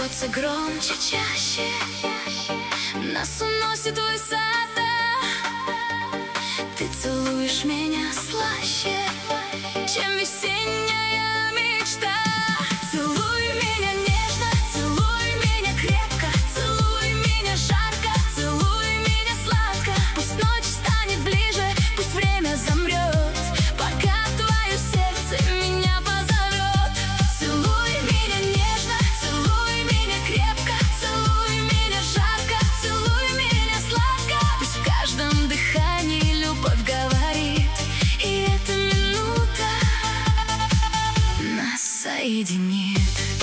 бьется громче, чаще. Нас уносит высота. Ты целуешь меня слаще, чем весенняя мечта. Целуй меня нежно, целуй меня крепко, целуй меня жарко, целуй меня сладко. Пусть ночь станет ближе, пусть время замрет, пока твое сердце меня позовет. Целуй меня нежно, целуй меня крепко, целуй меня жарко, целуй меня сладко. Пусть в каждом дыхании любовь говорит, и эта минута нас соединит.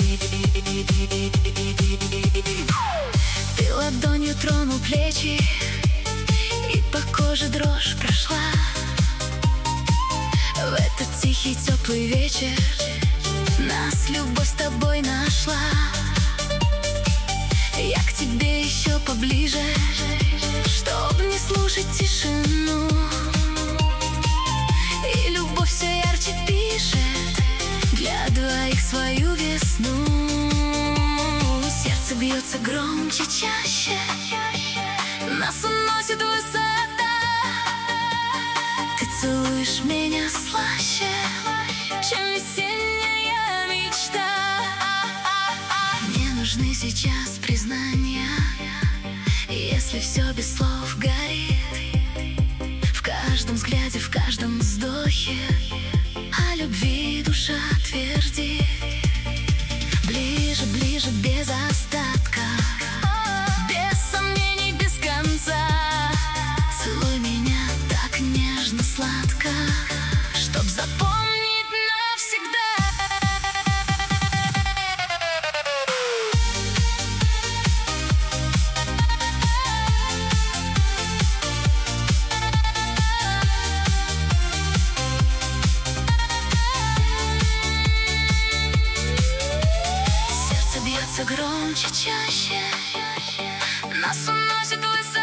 Ты ладонью тронул плечи, и по коже дрожь прошла. В этот тихий теплый вечер нас любовь с тобой нашла. Я к тебе еще поближе, чтоб не слушать тишину. И любовь все ярче пишет для двоих свою весну. Сердце бьется громче, чаще. Нас уносит высота. Ты целуешь меня слаще, чем весенняя мечта. Мне нужны сейчас признания, если все без слов горит. В каждом взгляде, в каждом вздохе о любви душа твердит. Ближе, ближе, без остатка, без сомнений, без конца. Целуй меня так нежно, сладко, чтоб запомнить навсегда. Сердце бьется громче, чаще. Нас уносит высота.